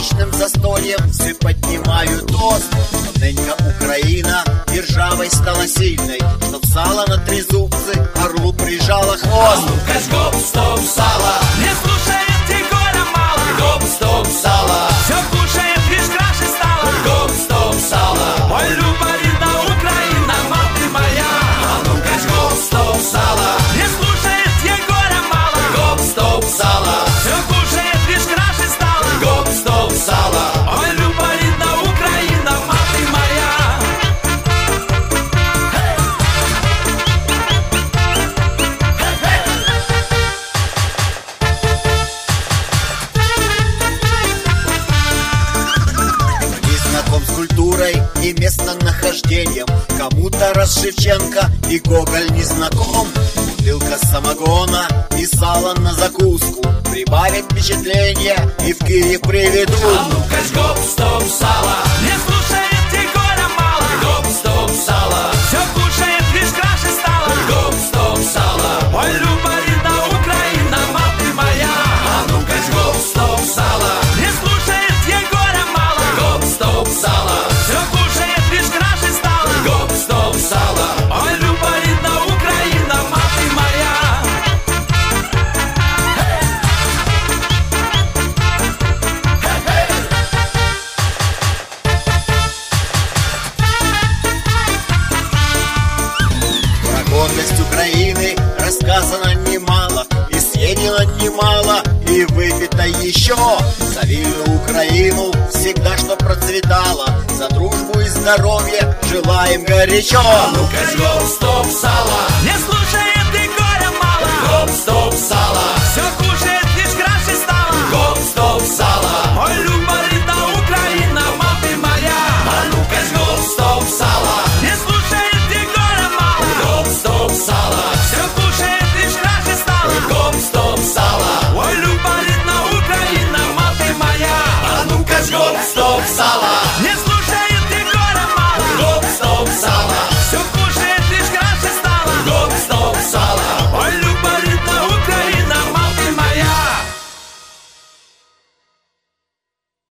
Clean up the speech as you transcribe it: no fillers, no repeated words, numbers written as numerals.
праздничным застольем все поднимают тост. Ненька Украина державой стала сильной, чтоб сало на трезубцы орлу прижала хвост. А ну-ка, гоп, стоп, сало. Не слушает Егора мало. Гоп, стоп, сало. Все кушает, лишь краше стало. Гоп, стоп, сало. Ой, Люба, рідна Україна, мати моя. А ну-ка, гоп, стоп, сало. Не слушает Егора мало. Гоп, стоп, сало. Все кушает, лишь краше стало. Гоп, стоп, сало. Ой, Люба, рідна Україна, мати моя. Не знаком с культурой и местонахождением, кому-то раз Шевченко и Гоголь не знаком. Бутылка самогона и сало на закуску прибавит впечатление и в Киев приведут. А ну-ка, гоп, стоп, сало. Не слушает Егора мало. Гоп, стоп, сало. Все кушает, лишь краше стало. Гоп, стоп, сало. Ой, Люба, рідна Україна, мати моя. А ну-ка, гоп, стоп, сало. Не слушает Егора мало. Гоп, стоп, сало. Все кушает, лишь краше стало. Гоп, стоп, сало. Ой, Люба, рідна Україна, мати моя. Про гордость Украины рассказано немало, и съедено немало, и выпито еще. За вильную Украину всегда что процветало, за дружбу и здоровье желаем горячо. А ну-ка, гоп, стоп,